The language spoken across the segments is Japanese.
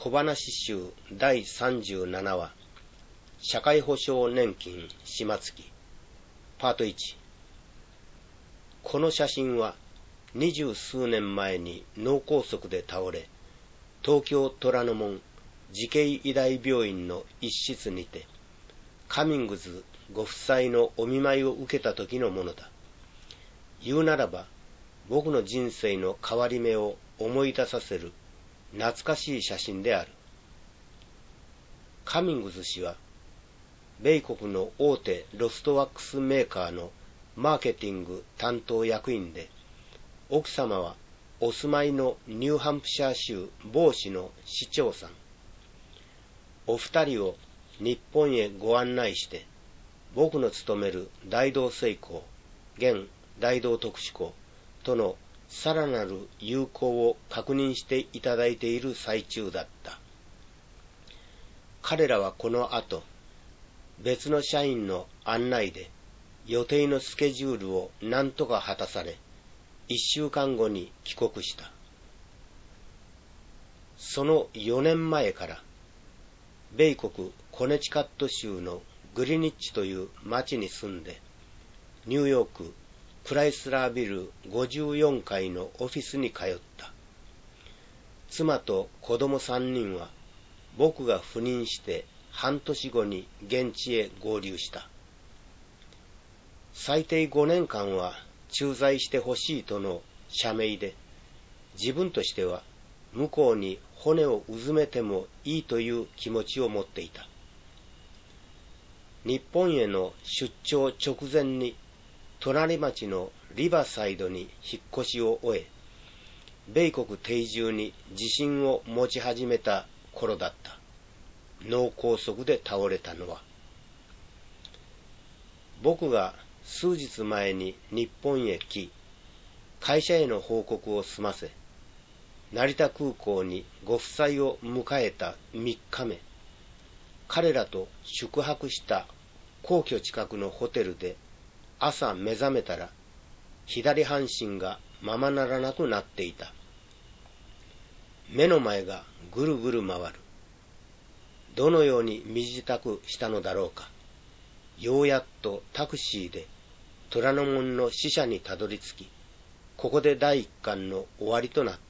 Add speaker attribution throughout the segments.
Speaker 1: 小話集第37話社会保障年金島付きパート1。この写真は20数年前に脳梗塞で倒れ、東京虎ノ門慈恵医大病院の一室にてカミングズご夫妻のお見舞いを受けた時のものだ。言うならば僕の人生の変わり目を思い出させる懐かしい写真である。カミングズ氏は米国の大手ロストワックスメーカーのマーケティング担当役員で、奥様はお住まいのニューハンプシャー州某市の市長さん。お二人を日本へご案内して、僕の勤める大同製鋼、現大同特殊鋼とのさらなる友好を確認していただいている最中だった。彼らはこの後、別の社員の案内で予定のスケジュールを何とか果たされ、1週間後に帰国した。その4年前から、米国コネチカット州のグリニッチという町に住んで、ニューヨーククライスラービル54階のオフィスに通った。妻と子供3人は僕が赴任して半年後に現地へ合流した。最低5年間は駐在してほしいとの社名で、自分としては向こうに骨をうずめてもいいという気持ちを持っていた。日本への出張直前に隣町のリバーサイドに引っ越しを終え、米国定住に自信を持ち始めた頃だった。脳梗塞で倒れたのは。僕が数日前に日本へ来、会社への報告を済ませ、成田空港にご夫妻を迎えた3日目、彼らと宿泊した皇居近くのホテルで朝目覚めたら、左半身がままならなくなっていた。目の前がぐるぐる回る。どのように身支度したのだろうか。ようやっとタクシーで虎ノ門の支社にたどり着き、ここで第一巻の終わりとなった。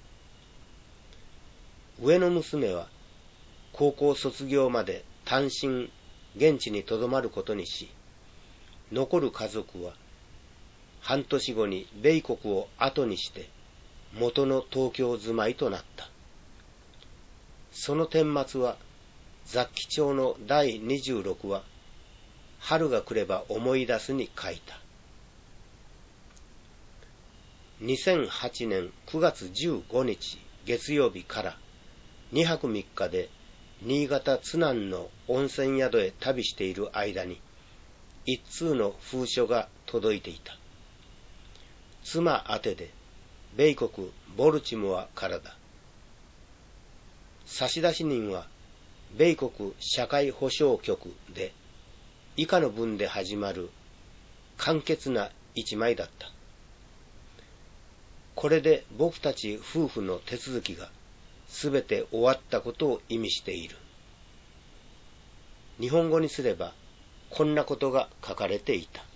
Speaker 1: 上の娘は高校卒業まで単身現地にとどまることにし、残る家族は半年後に米国を後にして元の東京住まいとなった。その顛末は雑記帳の第26話、春が来れば思い出すに書いた。2008年9月15日月曜日から2泊3日で新潟津南の温泉宿へ旅している間に、一通の封書が届いていた。妻宛てで、米国ボルチモアからだ。差出人は、米国社会保障局で、以下の文で始まる簡潔な一枚だった。これで僕たち夫婦の手続きがすべて終わったことを意味している。日本語にすれば、こんなことが書かれていた。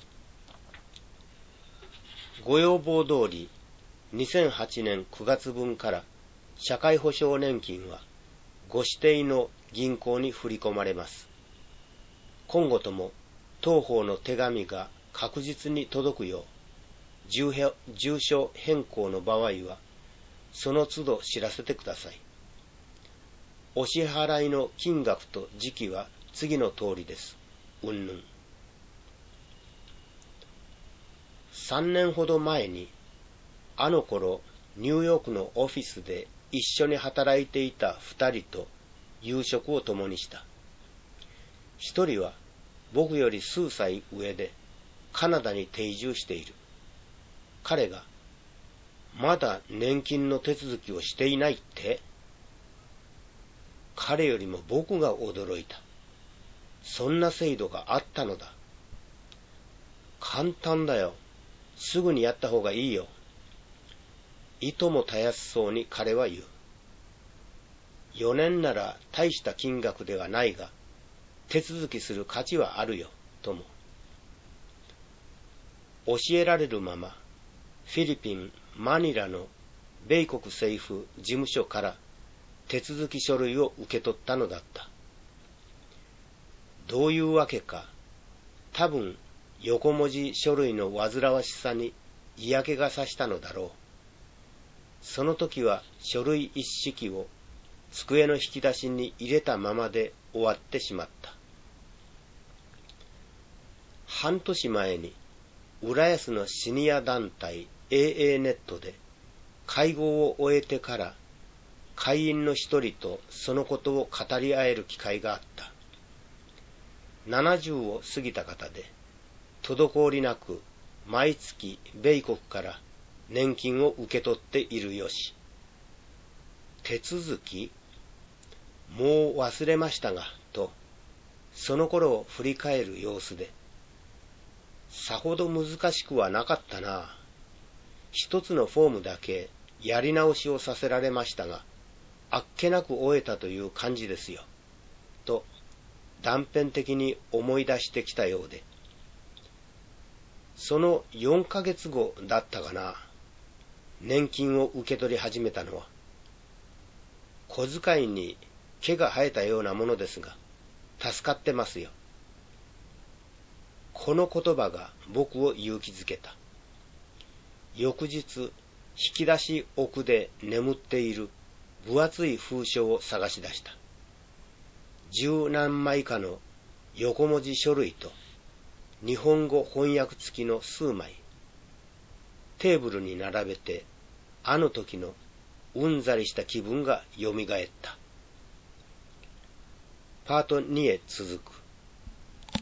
Speaker 1: ご要望通り、2008年9月分から社会保障年金はご指定の銀行に振り込まれます。今後とも当方の手紙が確実に届くよう、住所変更の場合は、その都度知らせてください。お支払いの金額と時期は次の通りです。うんぬん。3年ほど前に、あの頃ニューヨークのオフィスで一緒に働いていた2人と夕食を共にした。一人は僕より数歳上でカナダに定住している。彼が、まだ年金の手続きをしていないって？彼よりも僕が驚いた。そんな制度があったのだ。簡単だよ。すぐにやった方がいいよ。いともたやすそうに彼は言う。 4年なら大した金額ではないが、手続きする価値はあるよ、とも。教えられるまま、フィリピン・マニラの米国政府事務所から手続き書類を受け取ったのだった。どういうわけか、多分横文字書類の煩わしさに嫌気がさしたのだろう。その時は書類一式を机の引き出しに入れたままで終わってしまった。半年前に浦安のシニア団体 AA ネットで会合を終えてから会員の一人とそのことを語り合える機会があった。70を過ぎた方で、滞りなく毎月米国から年金を受け取っているよし。手続き？もう忘れましたが、と、その頃を振り返る様子で、さほど難しくはなかったな。一つのフォームだけやり直しをさせられましたが、あっけなく終えたという感じですよ。と、断片的に思い出してきたようで。その4ヶ月後だったかな。年金を受け取り始めたのは。小遣いに毛が生えたようなものですが、助かってますよ。この言葉が僕を勇気づけた。翌日、引き出し奥で眠っている分厚い封書を探し出した。10何枚かの横文字書類と日本語翻訳付きの数枚。テーブルに並べて、あの時のうんざりした気分がよみがえった。パート2へ続く。